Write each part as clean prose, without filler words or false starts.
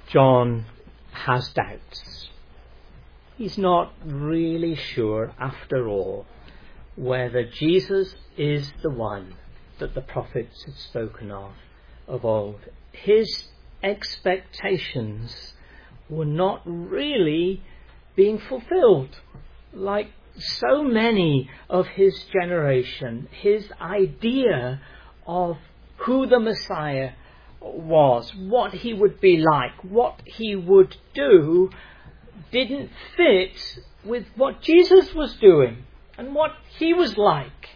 John has doubts. He's not really sure, after all, whether Jesus is the one that the prophets had spoken of old. His expectations were not really being fulfilled. Like so many of his generation, his idea of who the Messiah was, what he would be like, what he would do, didn't fit with what Jesus was doing and what he was like.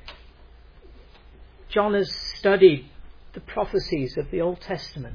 John has studied the prophecies of the Old Testament.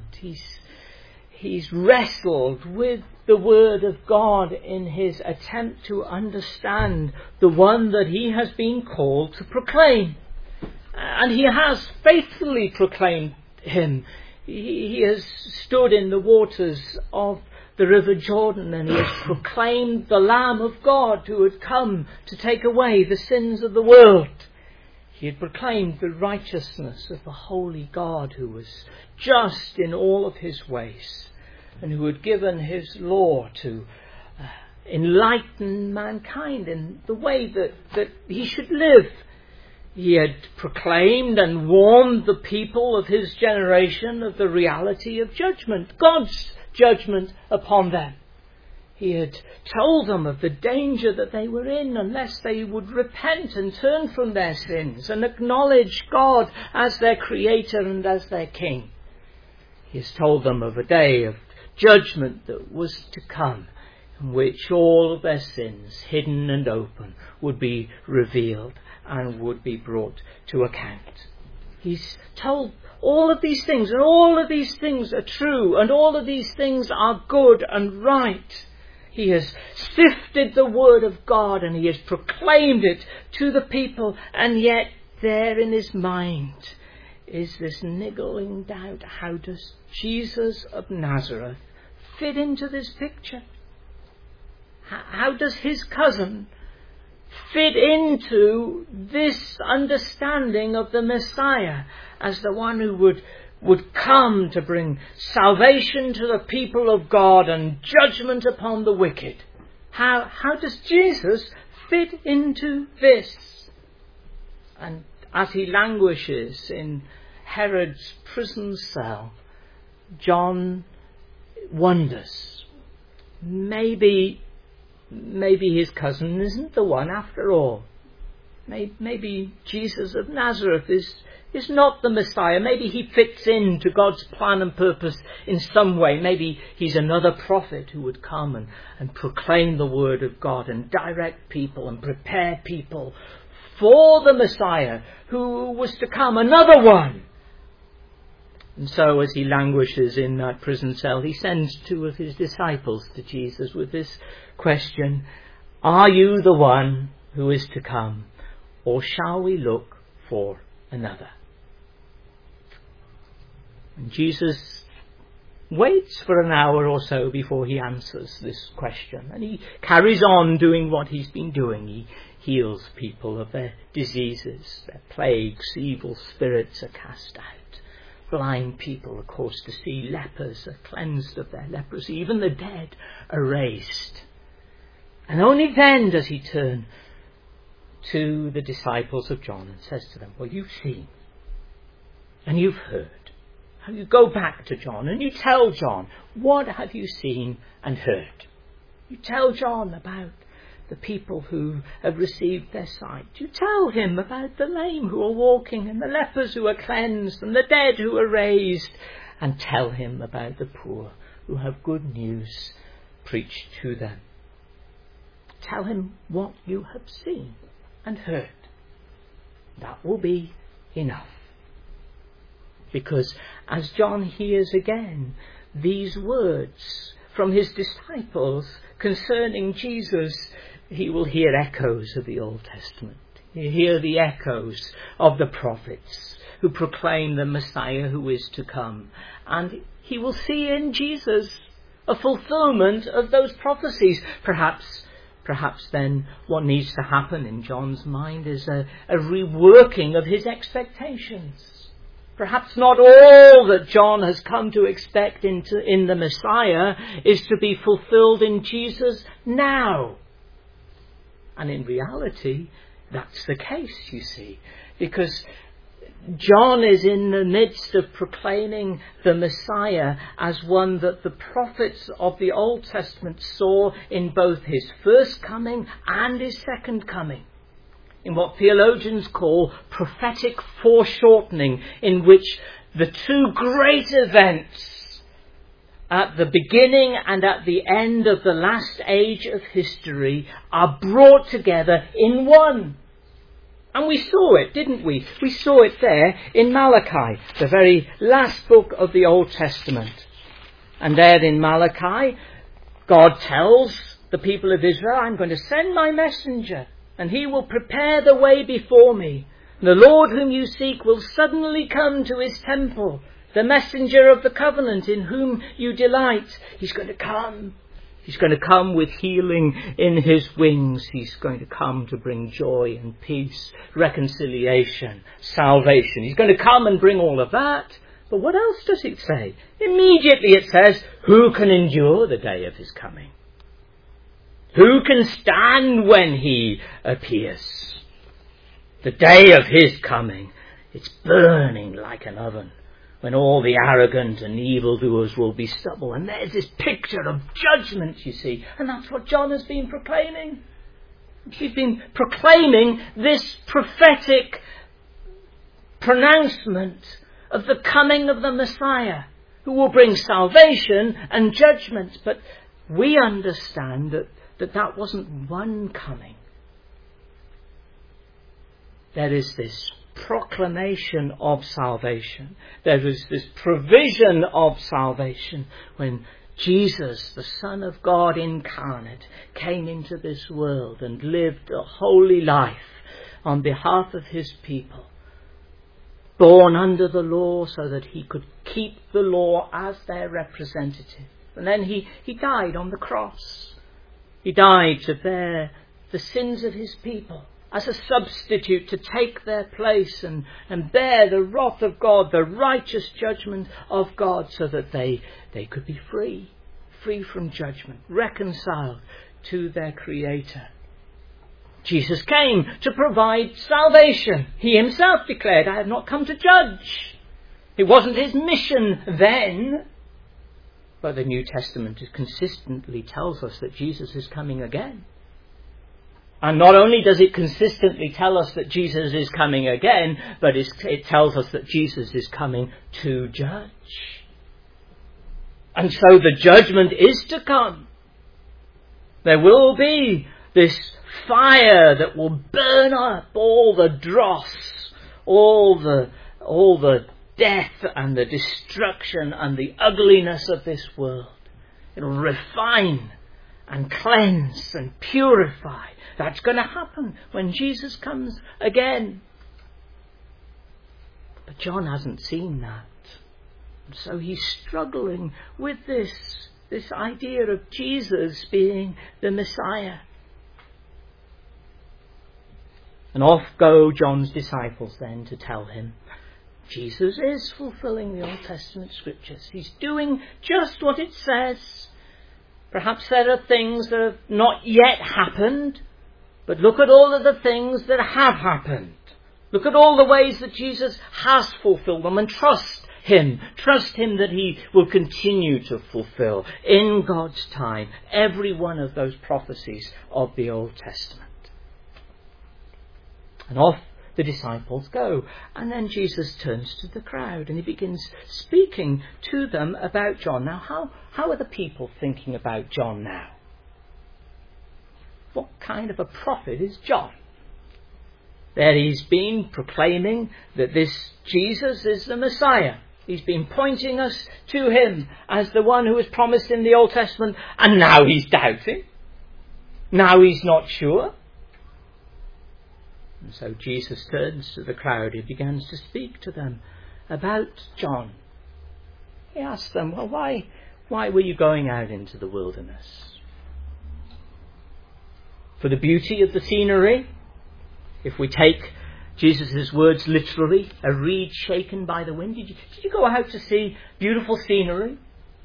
He's wrestled with the Word of God in his attempt to understand the one that he has been called to proclaim. And he has faithfully proclaimed him. He has stood in the waters of the River Jordan and he has proclaimed the Lamb of God who had come to take away the sins of the world. He had proclaimed the righteousness of the holy God who was just in all of his ways and who had given his law to enlighten mankind in the way that he should live. He had proclaimed and warned the people of his generation of the reality of judgment, God's judgment upon them. He had told them of the danger that they were in unless they would repent and turn from their sins and acknowledge God as their Creator and as their King. He has told them of a day of judgment that was to come, in which all of their sins, hidden and open, would be revealed and would be brought to account. He's told all of these things, and all of these things are true, and all of these things are good and right. He has sifted the Word of God and he has proclaimed it to the people, and yet there in his mind is this niggling doubt. How does Jesus of Nazareth fit into this picture? How does his cousin fit into this understanding of the Messiah as the one who would come to bring salvation to the people of God and judgment upon the wicked? How does Jesus fit into this? And as he languishes in Herod's prison cell, John wonders, maybe his cousin isn't the one after all. Maybe Jesus of Nazareth is not the Messiah. Maybe he fits into God's plan and purpose in some way. Maybe he's another prophet who would come and proclaim the word of God and direct people and prepare people for the Messiah who was to come, another one. And so as he languishes in that prison cell, he sends two of his disciples to Jesus with this question: are you the one who is to come, or shall we look for another? And Jesus waits for an hour or so before he answers this question. And he carries on doing what he's been doing. He heals people of their diseases, their plagues, evil spirits are cast out. Blind people are caused to see, lepers are cleansed of their leprosy, even the dead are raised. And only then does he turn to the disciples of John and says to them, well, you've seen and you've heard. And you go back to John and you tell John, what have you seen and heard? You tell John about the people who have received their sight. You tell him about the lame who are walking and the lepers who are cleansed and the dead who are raised. And tell him about the poor who have good news preached to them. Tell him what you have seen and heard. That will be enough. Because as John hears again these words from his disciples concerning Jesus, he will hear echoes of the Old Testament. He'll hear the echoes of the prophets who proclaim the Messiah who is to come. And he will see in Jesus a fulfillment of those prophecies. Perhaps then what needs to happen in John's mind is a reworking of his expectations. Perhaps not all that John has come to expect in the Messiah is to be fulfilled in Jesus now. And in reality, that's the case, you see, because John is in the midst of proclaiming the Messiah as one that the prophets of the Old Testament saw in both his first coming and his second coming, in what theologians call prophetic foreshortening, in which the two great events at the beginning and at the end of the last age of history are brought together in one. And we saw it, didn't we? We saw it there in Malachi, the very last book of the Old Testament. And there in Malachi, God tells the people of Israel, I'm going to send my messenger, and he will prepare the way before me. The Lord whom you seek will suddenly come to his temple, the messenger of the covenant in whom you delight. He's going to come. He's going to come with healing in his wings. He's going to come to bring joy and peace, reconciliation, salvation. He's going to come and bring all of that. But what else does it say? Immediately it says, who can endure the day of his coming? Who can stand when he appears? The day of his coming, it's burning like an oven, when all the arrogant and evildoers will be stubble. And there's this picture of judgment, you see. And that's what John has been proclaiming. He's been proclaiming this prophetic pronouncement of the coming of the Messiah, who will bring salvation and judgment. But we understand that wasn't one coming. There is this proclamation of salvation. There is this provision of salvation when Jesus, the Son of God incarnate, came into this world and lived a holy life on behalf of his people, born under the law so that he could keep the law as their representative. And then he died on the cross. He died to bear the sins of his people, as a substitute to take their place and bear the wrath of God, the righteous judgment of God, so that they could be free from judgment, reconciled to their Creator. Jesus came to provide salvation. He himself declared, I have not come to judge. It wasn't his mission then. But the New Testament consistently tells us that Jesus is coming again. And not only does it consistently tell us that Jesus is coming again, but it tells us that Jesus is coming to judge. And so the judgment is to come. There will be this fire that will burn up all the dross, all the death and the destruction and the ugliness of this world. It will refine and cleanse and purify. That's going to happen when Jesus comes again. But John hasn't seen that. And so he's struggling with this idea of Jesus being the Messiah. And off go John's disciples then to tell him, Jesus is fulfilling the Old Testament scriptures. He's doing just what it says. Perhaps there are things that have not yet happened, but look at all of the things that have happened. Look at all the ways that Jesus has fulfilled them, and trust him. Trust him that he will continue to fulfill in God's time every one of those prophecies of the Old Testament. And off the disciples go. And then Jesus turns to the crowd and he begins speaking to them about John. Now, how are the people thinking about John now? What kind of a prophet is John? There he's been proclaiming that this Jesus is the Messiah. He's been pointing us to him as the one who was promised in the Old Testament, and now he's doubting. Now he's not sure. And so Jesus turns to the crowd. He begins to speak to them about John. He asks them, well, why were you going out into the wilderness? For the beauty of the scenery? If we take Jesus' words literally, a reed shaken by the wind. Did you go out to see beautiful scenery?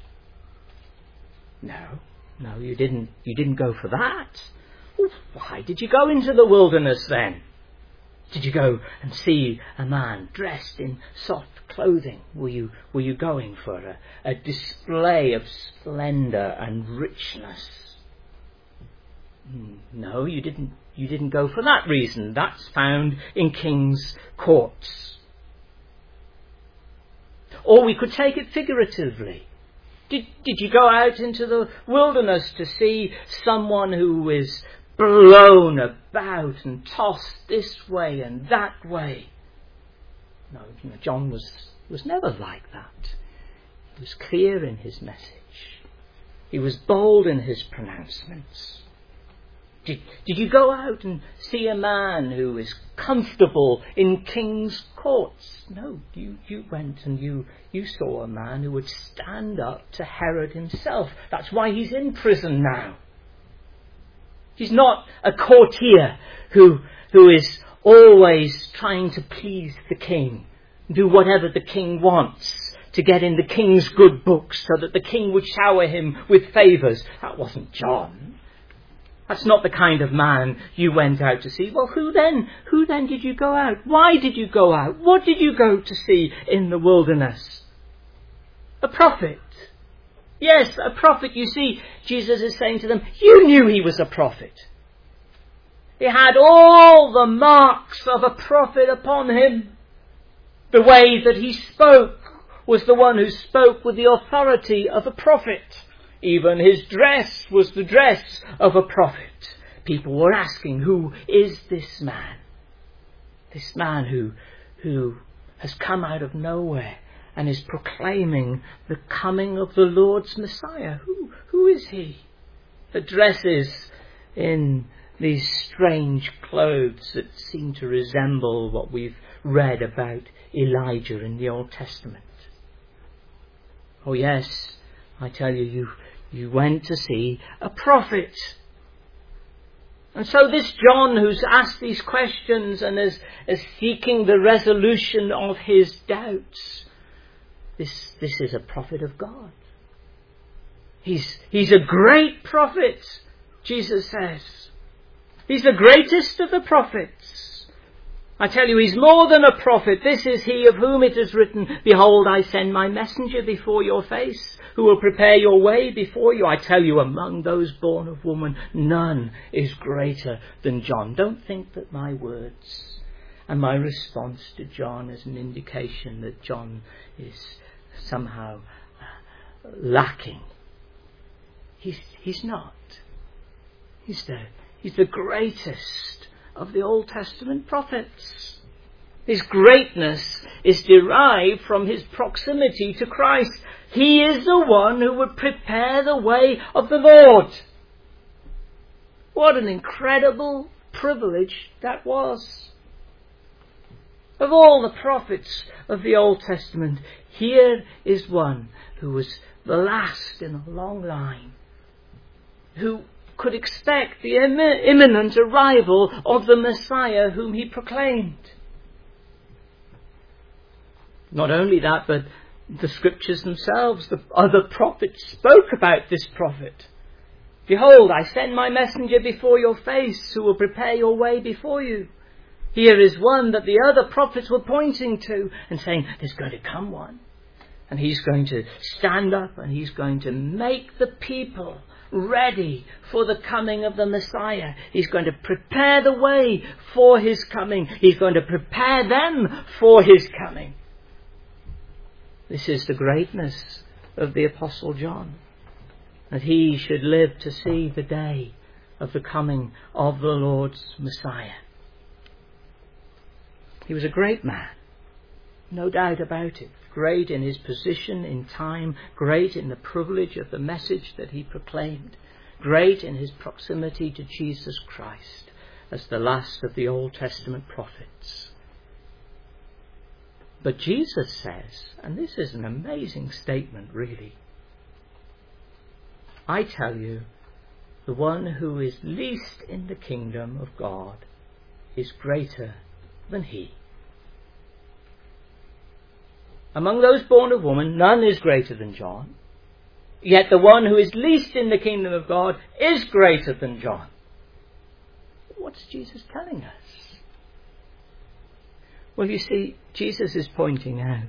No, you didn't. You didn't go for that. Well, why did you go into the wilderness then? Did you go and see a man dressed in soft clothing? Were you going for a display of splendour and richness? No, you didn't. You didn't go for that reason. That's found in king's courts. Or we could take it figuratively. Did you go out into the wilderness to see someone who is blown about and tossed this way and that way? No, John was never like that. He was clear in his message. He was bold in his pronouncements. Did you go out and see a man who is comfortable in king's courts? No, you went and you saw a man who would stand up to Herod himself. That's why he's in prison now. He's not a courtier who is always trying to please the king, do whatever the king wants to get in the king's good books so that the king would shower him with favours. That wasn't John. That's not the kind of man you went out to see. Well, who then? Who then did you go out? Why did you go out? What did you go to see in the wilderness? A prophet. Yes, a prophet. You see, Jesus is saying to them, you knew he was a prophet. He had all the marks of a prophet upon him. The way that he spoke was the one who spoke with the authority of a prophet. Even his dress was the dress of a prophet. People were asking, who is this man? This man who has come out of nowhere and is proclaiming the coming of the Lord's Messiah. Who is he that dresses in these strange clothes that seem to resemble what we've read about Elijah in the Old Testament? Oh yes, I tell you, you went to see a prophet. And so this John, who's asked these questions and is seeking the resolution of his doubts, this is a prophet of God. He's a great prophet, Jesus says. He's the greatest of the prophets. I tell you, he's more than a prophet. This is he of whom it is written, behold, I send my messenger before your face, who will prepare your way before you. I tell you, among those born of woman, none is greater than John. Don't think that my words and my response to John is an indication that John is somehow lacking. He's not. He's the greatest of the Old Testament prophets. His greatness is derived from his proximity to Christ. He is the one who would prepare the way of the Lord. What an incredible privilege that was. Of all the prophets of the Old Testament, here is one who was the last in a long line, who could expect the imminent arrival of the Messiah whom he proclaimed. Not only that, but the scriptures themselves, the other prophets spoke about this prophet. Behold, I send my messenger before your face, who will prepare your way before you. Here is one that the other prophets were pointing to and saying, there's going to come one. And he's going to stand up and he's going to make the people ready for the coming of the Messiah. He's going to prepare the way for his coming. He's going to prepare them for his coming. This is the greatness of the Apostle John, that he should live to see the day of the coming of the Lord's Messiah. He was a great man, no doubt about it. Great in his position in time, great in the privilege of the message that he proclaimed, great in his proximity to Jesus Christ as the last of the Old Testament prophets. But Jesus says, and this is an amazing statement really, I tell you, the one who is least in the kingdom of God is greater than he. Among those born of woman, none is greater than John. Yet the one who is least in the kingdom of God is greater than John. What's Jesus telling us? Well, you see, Jesus is pointing out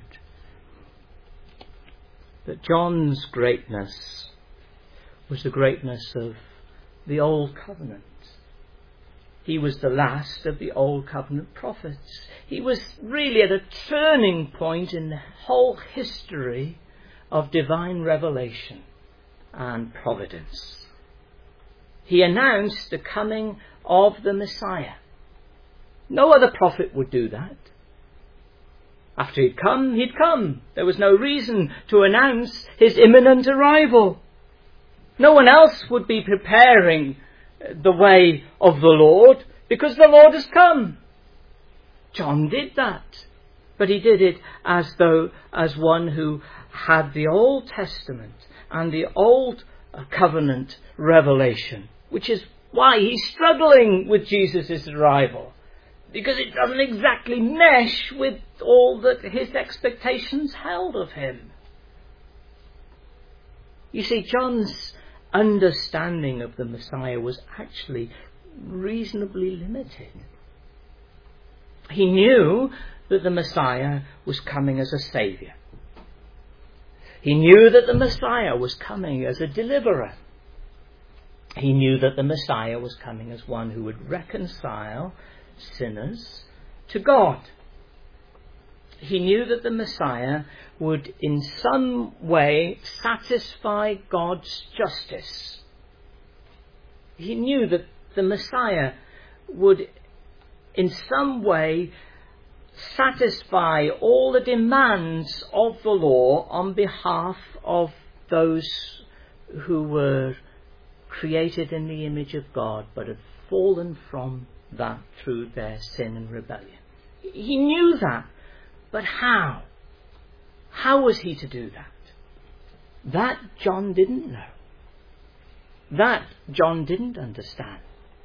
that John's greatness was the greatness of the Old Covenant. He was the last of the Old Covenant prophets. He was really at a turning point in the whole history of divine revelation and providence. He announced the coming of the Messiah. No other prophet would do that. After he'd come. There was no reason to announce his imminent arrival. No one else would be preparing the way of the Lord, because the Lord has come. John did that, but he did it as one who had the Old Testament and the Old Covenant revelation, which is why he's struggling with Jesus' arrival, because it doesn't exactly mesh with all that his expectations held of him. You see, John's understanding of the Messiah was actually reasonably limited. He knew that the Messiah was coming as a saviour. He knew that the Messiah was coming as a deliverer. He knew that the Messiah was coming as one who would reconcile sinners to God. He knew that the Messiah would in some way satisfy God's justice. He knew that the Messiah would in some way satisfy all the demands of the law on behalf of those who were created in the image of God but had fallen from that through their sin and rebellion. He knew that. But how? How was he to do that? That John didn't know. That John didn't understand.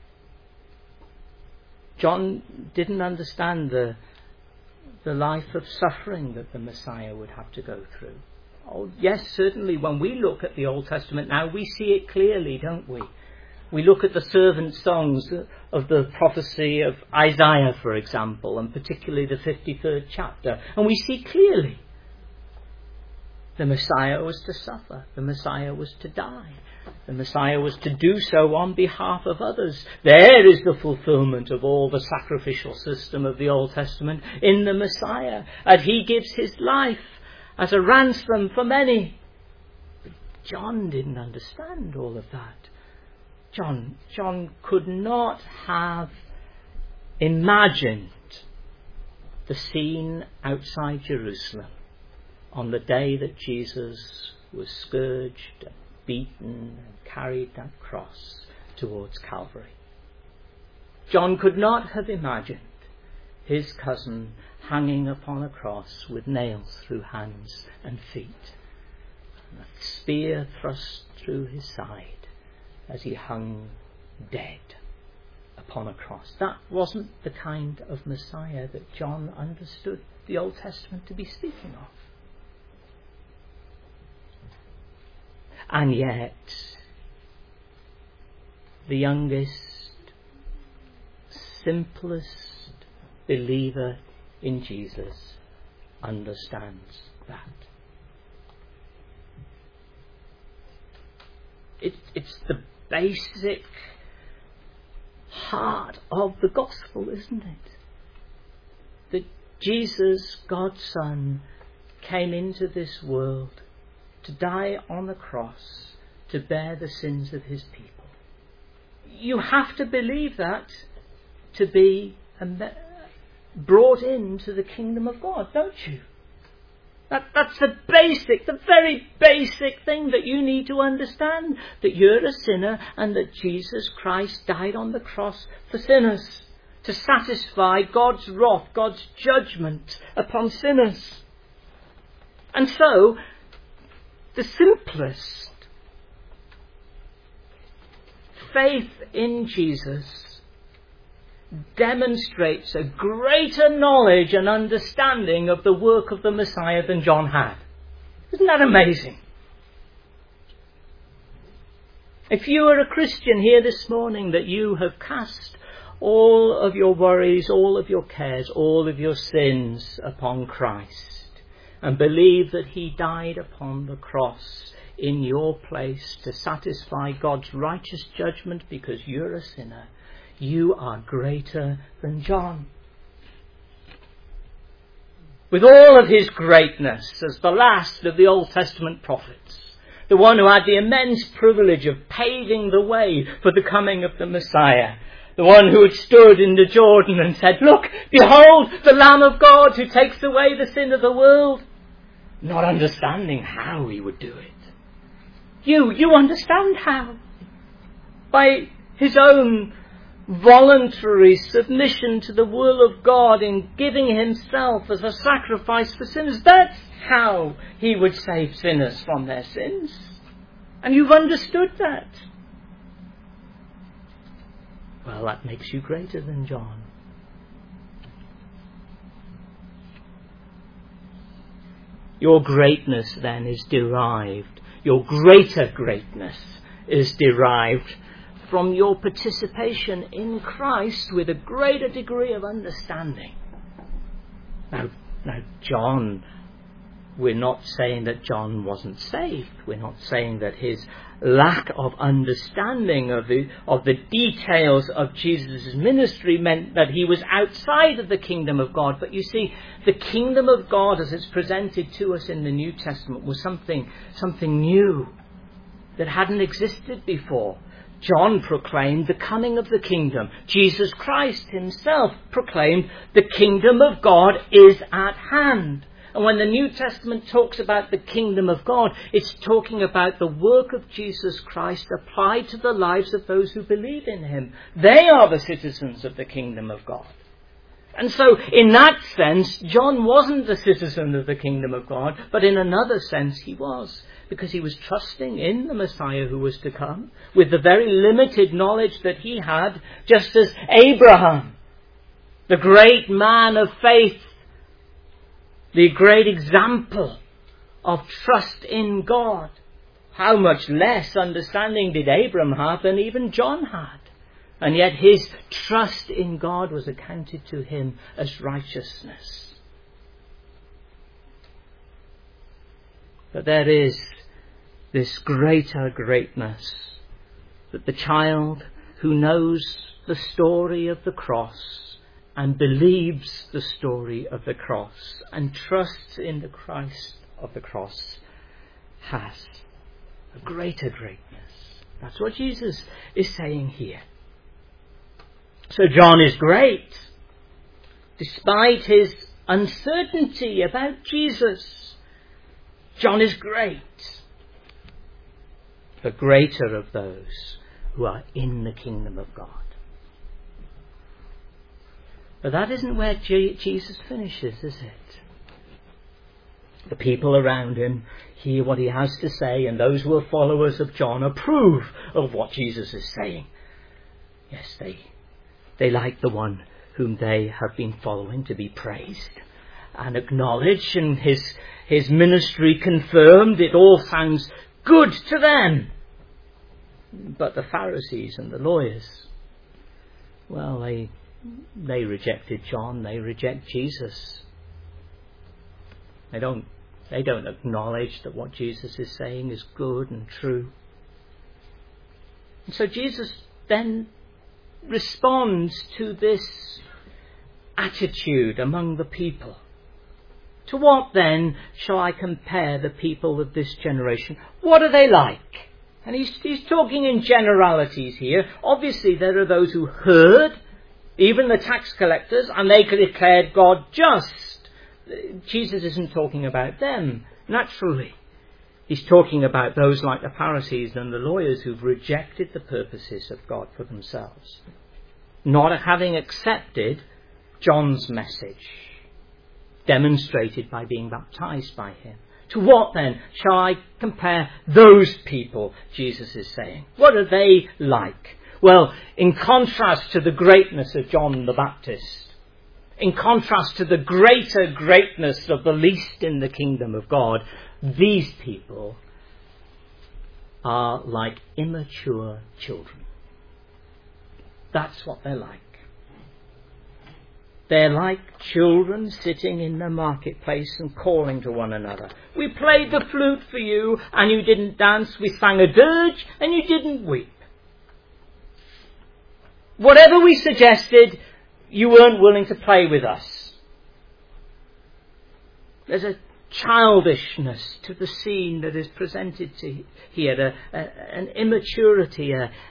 John didn't understand the life of suffering that the Messiah would have to go through. Oh, yes, certainly when we look at the Old Testament now, we see it clearly, don't we? We look at the servant songs of the prophecy of Isaiah, for example, and particularly the 53rd chapter, and we see clearly the Messiah was to suffer, the Messiah was to die, the Messiah was to do so on behalf of others. There is the fulfillment of all the sacrificial system of the Old Testament in the Messiah, and he gives his life as a ransom for many. But John didn't understand all of that. John could not have imagined the scene outside Jerusalem on the day that Jesus was scourged and beaten and carried that cross towards Calvary. John could not have imagined his cousin hanging upon a cross with nails through hands and feet, and a spear thrust through his side as he hung dead upon a cross. That wasn't the kind of Messiah that John understood the Old Testament to be speaking of. And yet, the youngest, simplest believer in Jesus understands that. It's the basic heart of the gospel, isn't it? That Jesus, God's Son, came into this world to die on the cross to bear the sins of his people. You have to believe that to be brought into the kingdom of God, don't you? That's the very basic thing that you need to understand, that you're a sinner and that Jesus Christ died on the cross for sinners to satisfy God's wrath, God's judgment upon sinners. And so, the simplest faith in Jesus demonstrates a greater knowledge and understanding of the work of the Messiah than John had. Isn't that amazing? If you are a Christian here this morning, that you have cast all of your worries, all of your cares, all of your sins upon Christ, and believe that he died upon the cross in your place to satisfy God's righteous judgment because you're a sinner, you are greater than John. With all of his greatness as the last of the Old Testament prophets, the one who had the immense privilege of paving the way for the coming of the Messiah, the one who had stood in the Jordan and said, "Look, behold the Lamb of God who takes away the sin of the world," not understanding how he would do it. You understand how. By his own voluntary submission to the will of God in giving himself as a sacrifice for sinners. That's how he would save sinners from their sins. And you've understood that. Well, that makes you greater than John. Your greatness then is derived, your greater greatness is derived from your participation in Christ with a greater degree of understanding. Now John, we're not saying that John wasn't saved. We're not saying that his lack of understanding of the details of Jesus' ministry meant that he was outside of the kingdom of God. But you see, the kingdom of God as it's presented to us in the New Testament was something new that hadn't existed before. John proclaimed the coming of the kingdom. Jesus Christ himself proclaimed the kingdom of God is at hand. And when the New Testament talks about the kingdom of God, it's talking about the work of Jesus Christ applied to the lives of those who believe in him. They are the citizens of the kingdom of God. And so, in that sense, John wasn't a citizen of the kingdom of God, but in another sense he was, because he was trusting in the Messiah who was to come, with the very limited knowledge that he had, just as Abraham, the great man of faith, the great example of trust in God. How much less understanding did Abraham have than even John had? And yet his trust in God was accounted to him as righteousness. But there is this greater greatness, that the child who knows the story of the cross and believes the story of the cross and trusts in the Christ of the cross has a greater greatness. That's what Jesus is saying here. So John is great, despite his uncertainty about Jesus. John is great, the greater of those who are in the kingdom of God. But that isn't where Jesus finishes, is it? The people around him hear what he has to say, and those who are followers of John approve of what Jesus is saying. Yes, they like the one whom they have been following to be praised and acknowledged, and his ministry confirmed. It all sounds good to them. But the Pharisees and the lawyers, well, they rejected John. They reject Jesus. They don't acknowledge that what Jesus is saying is good and true. And so Jesus then responds to this attitude among the people. To what then shall I compare the people of this generation? What are they like? And he's talking in generalities here. Obviously there are those who heard, even the tax collectors, and they declared God just. Jesus isn't talking about them, naturally. He's talking about those like the Pharisees and the lawyers who've rejected the purposes of God for themselves, not having accepted John's message, demonstrated by being baptized by him. To what then shall I compare those people, Jesus is saying? What are they like? Well, in contrast to the greatness of John the Baptist, in contrast to the greater greatness of the least in the kingdom of God, these people are like immature children. That's what they're like. They're like children sitting in the marketplace and calling to one another. We played the flute for you and you didn't dance. We sang a dirge and you didn't weep. Whatever we suggested, you weren't willing to play with us. There's a childishness to the scene that is presented to here, an immaturity,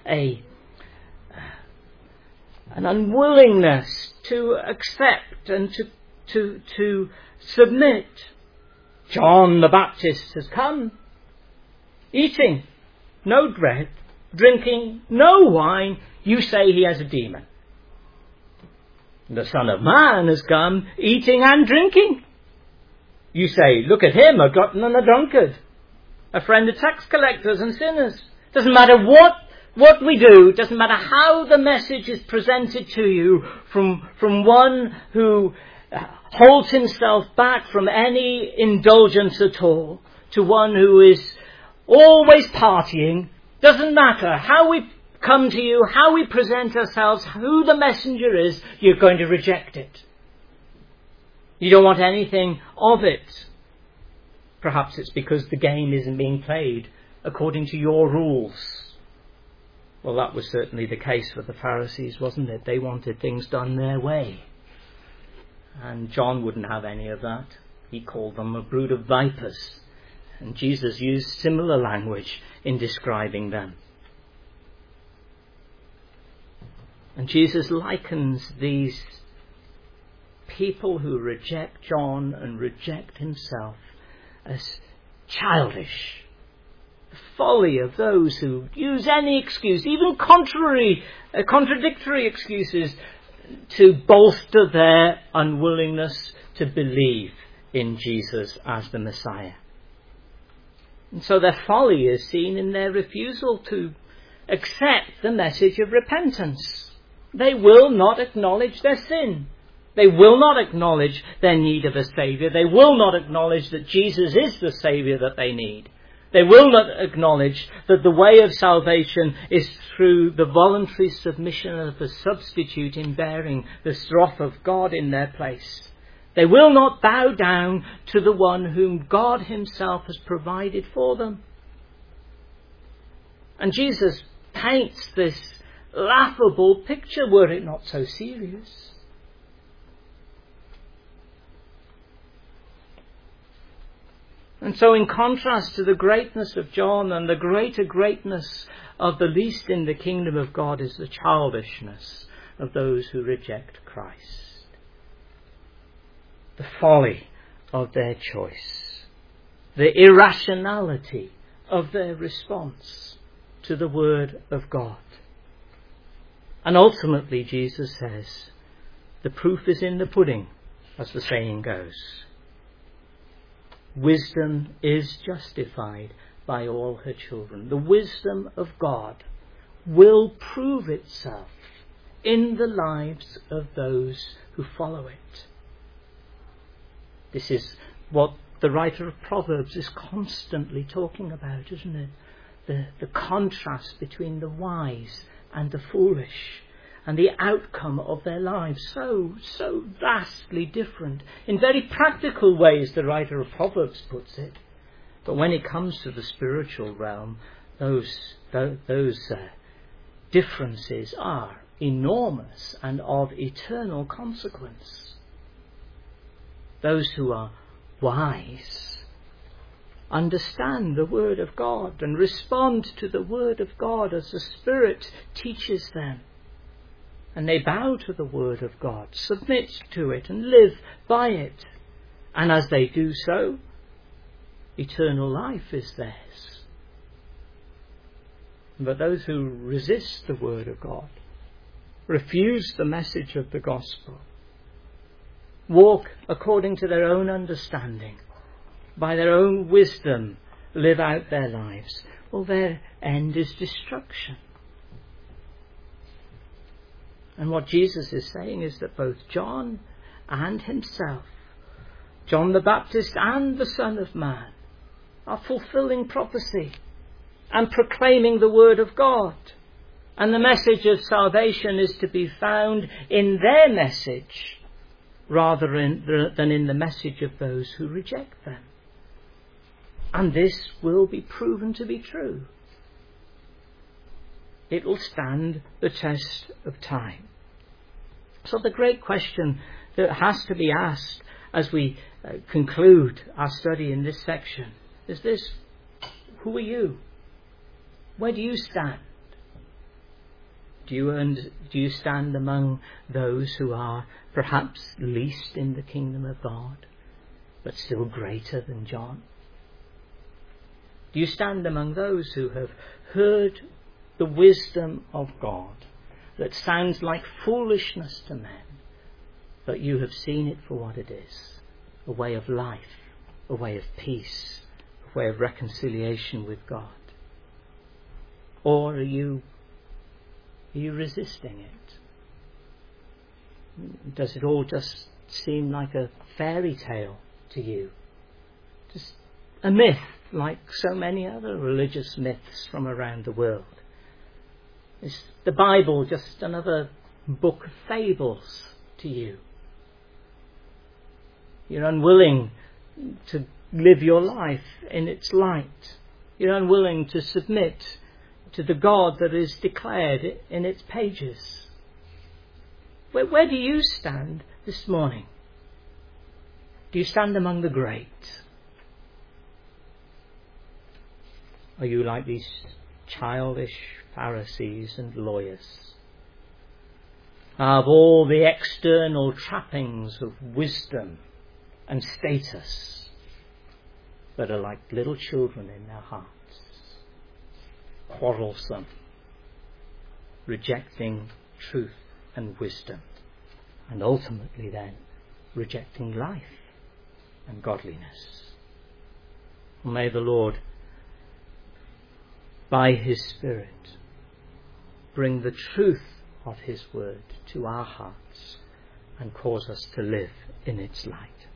an unwillingness to accept and to submit. John the Baptist has come, eating no bread, drinking no wine. You say he has a demon. The Son of Man has come, eating and drinking. You say, look at him, a glutton and a drunkard, a friend of tax collectors and sinners. Doesn't matter what we do, doesn't matter how the message is presented to you from one who holds himself back from any indulgence at all, to one who is always partying. Doesn't matter how we come to you, how we present ourselves, who the messenger is, you're going to reject it. You don't want anything of it. Perhaps it's because the game isn't being played according to your rules. Well, that was certainly the case for the Pharisees, wasn't it? They wanted things done their way. And John wouldn't have any of that. He called them a brood of vipers. And Jesus used similar language in describing them. And Jesus likens these people who reject John and reject himself as childish. The folly of those who use any excuse, even contradictory excuses, to bolster their unwillingness to believe in Jesus as the Messiah. And so their folly is seen in their refusal to accept the message of repentance. They will not acknowledge their sin. They will not acknowledge their need of a Saviour. They will not acknowledge that Jesus is the Saviour that they need. They will not acknowledge that the way of salvation is through the voluntary submission of the substitute in bearing the wrath of God in their place. They will not bow down to the one whom God himself has provided for them. And Jesus paints this laughable picture, were it not so serious. And so in contrast to the greatness of John and the greater greatness of the least in the kingdom of God is the childishness of those who reject Christ. The folly of their choice. The irrationality of their response to the word of God. And ultimately, Jesus says, the proof is in the pudding, as the saying goes. Wisdom is justified by all her children. The wisdom of God will prove itself in the lives of those who follow it. This is what the writer of Proverbs is constantly talking about, isn't it? The contrast between the wise and the foolish, and the outcome of their lives, so vastly different. In very practical ways, the writer of Proverbs puts it. But when it comes to the spiritual realm, those differences are enormous and of eternal consequence. Those who are wise understand the Word of God and respond to the Word of God as the Spirit teaches them. And they bow to the Word of God, submit to it and live by it. And as they do so, eternal life is theirs. But those who resist the Word of God, refuse the message of the gospel, walk according to their own understanding, by their own wisdom, live out their lives, well, their end is destruction. And what Jesus is saying is that both John and himself, John the Baptist and the Son of Man, are fulfilling prophecy and proclaiming the word of God. And the message of salvation is to be found in their message rather than in the message of those who reject them. And this will be proven to be true. It will stand the test of time. So the great question that has to be asked as we conclude our study in this section is this: who are you? Where do you stand? Do you stand among those who are perhaps least in the kingdom of God, but still greater than John? Do you stand among those who have heard the wisdom of God that sounds like foolishness to men, but you have seen it for what it is, a way of life, a way of peace, a way of reconciliation with God? Or are you resisting it? Does it all just seem like a fairy tale to you? Just a myth, like so many other religious myths from around the world? Is the Bible just another book of fables to you? You're unwilling to live your life in its light. You're unwilling to submit to the God that is declared in its pages. Where do you stand this morning? Do you stand among the great? Are you like these childish Pharisees and lawyers, have all the external trappings of wisdom and status, but are like little children in their hearts, quarrelsome, rejecting truth and wisdom, and ultimately then rejecting life and godliness? May the Lord, by his Spirit, bring the truth of his word to our hearts and cause us to live in its light.